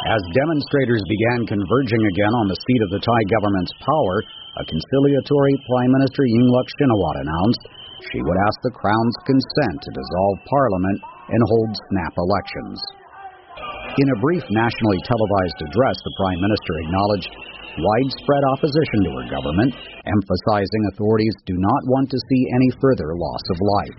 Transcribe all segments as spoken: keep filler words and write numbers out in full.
As demonstrators began converging again on the seat of the Thai government's power, a conciliatory Prime Minister Yingluck Shinawatra announced she would ask the Crown's consent to dissolve Parliament and hold snap elections. In a brief nationally televised address, the Prime Minister acknowledged widespread opposition to her government, emphasizing authorities do not want to see any further loss of life.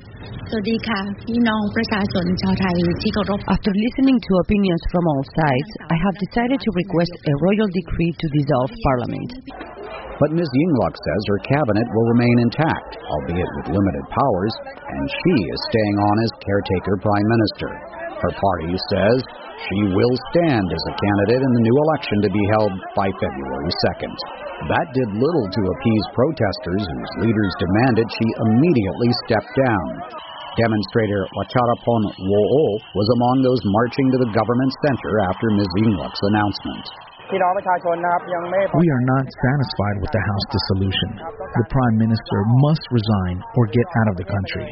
After listening to opinions from all sides, I have decided to request a royal decree to dissolve Parliament. But Miz Yingluck says her cabinet will remain intact, albeit with limited powers, and she is staying on as caretaker Prime Minister. Her party says she will stand as a candidate in the new election to be held by February second. That did little to appease protesters whose leaders demanded she immediately step down. Demonstrator Wacharapon Wo'o was among those marching to the government center after Miz Yingluck's announcement. We are not satisfied with the House dissolution. The Prime Minister must resign or get out of the country.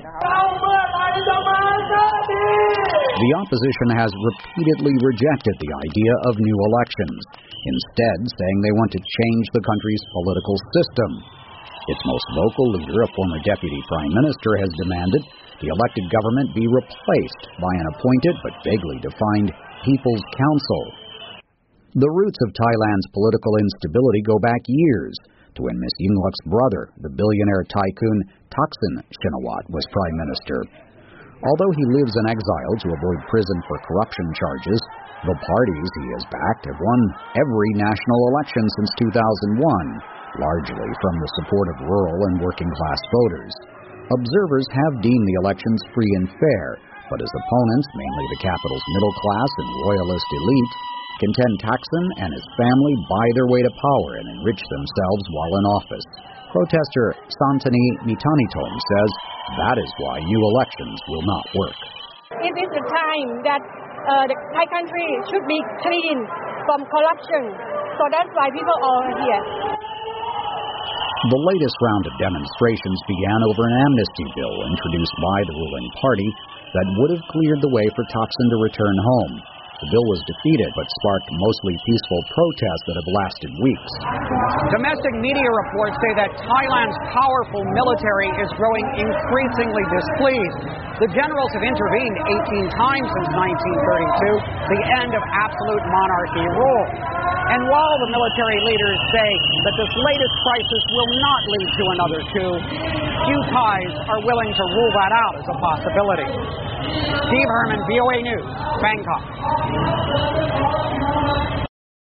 The opposition has repeatedly rejected the idea of new elections, instead saying they want to change the country's political system. Its most vocal leader, a former deputy prime minister, has demanded the elected government be replaced by an appointed but vaguely defined People's Council. The roots of Thailand's political instability go back years to when Miz Yingluck's brother, the billionaire tycoon Thaksin Shinawatra, was prime minister. Although he lives in exile to avoid prison for corruption charges, the parties he has backed have won every national election since two thousand one, largely from the support of rural and working-class voters. Observers have deemed the elections free and fair, but his opponents, mainly the capital's middle class and royalist elite, contend Thaksin and his family buy their way to power and enrich themselves while in office. Protester Santani Mitanitom says that is why new elections will not work. It is the time that uh, the Thai country should be clean from corruption. So that's why people are here. The latest round of demonstrations began over an amnesty bill introduced by the ruling party that would have cleared the way for Thaksin to return home. The bill was defeated, but sparked mostly peaceful protests that have lasted weeks. Domestic media reports say that Thailand's powerful military is growing increasingly displeased. The generals have intervened eighteen times since nineteen thirty-two, the end of absolute monarchy rule. And while the military leaders say that this latest crisis will not lead to another coup, few Thais are willing to rule that out as a possibility. Steve Herman, V O A News, Bangkok.